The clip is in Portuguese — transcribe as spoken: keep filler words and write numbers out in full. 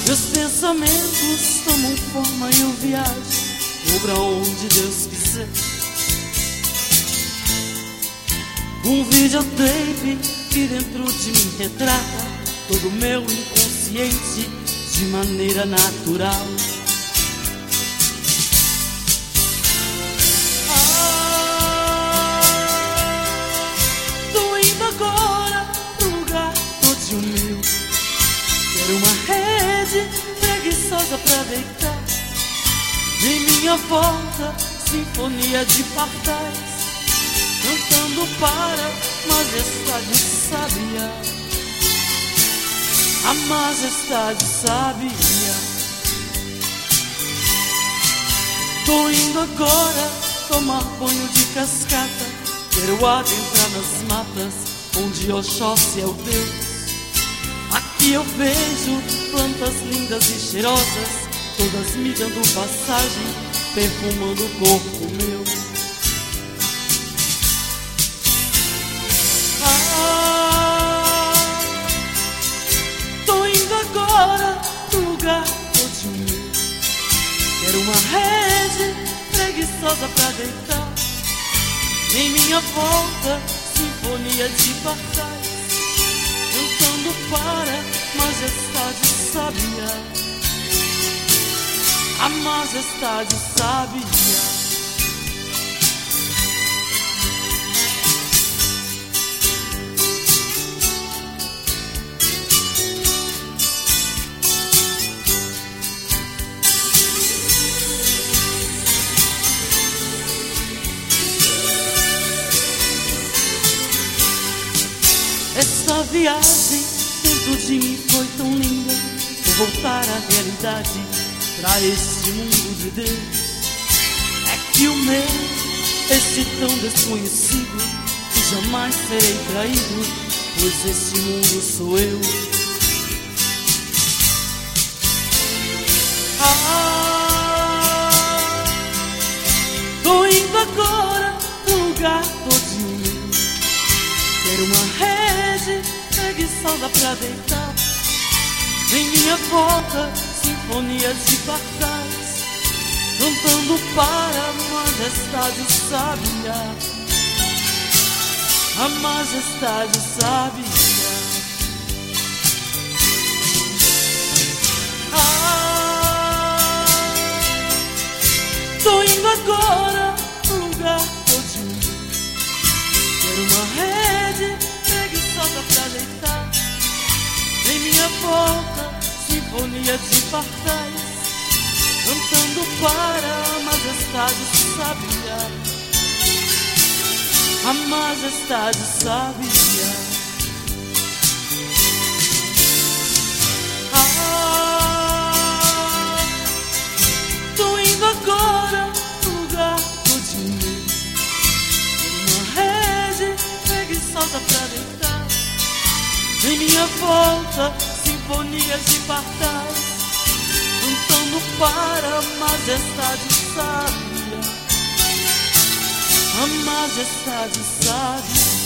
Meus pensamentos tomam forma e eu viajo vou pra onde Deus quiser. Um videotape que dentro de mim retrata todo o meu inconsciente de maneira natural. Ah, tô indo agora pro lugar todo meu. Quero uma rede preguiçosa pra deitar. Em minha volta, sinfonia de pardais, cantando para majestade sabia. A majestade sabia. Tô indo agora tomar banho de cascata. Quero adentrar nas matas onde Oxóssi é o Deus. Aqui eu vejo plantas lindas e cheirosas, todas me dando passagem, perfumando o corpo meu. Ah, tô indo agora pro lugar todo meu. Quero uma rede preguiçosa pra deitar. Em minha volta, sinfonia de pardais, cantando para majestade sabia. A majestade sabia. Essa viagem dentro de mim foi tão linda. Vou voltar à realidade, pra este mundo de Deus. É que o meu, esse tão desconhecido, que jamais serei traído, pois este mundo sou eu. Ah, tô indo agora pro lugar todinho meu. Quero uma rede preguiçosa pra deitar. Em minha volta, sinfonias de pardais, cantando para a majestade sabia. A majestade sabia. Ah, tô indo agora pro lugar todinho. Quero uma rede preguiçosa pra deitar. Em minha volta, sinfonia de pardais, cantando para a majestade sabia. A majestade sabia. Ah, tô indo agora pro lugar todinho. Uma rede preguiçosa pra deitar. Em minha volta, sinfonias de pardais, cantando para a majestade sabia. A majestade sabia.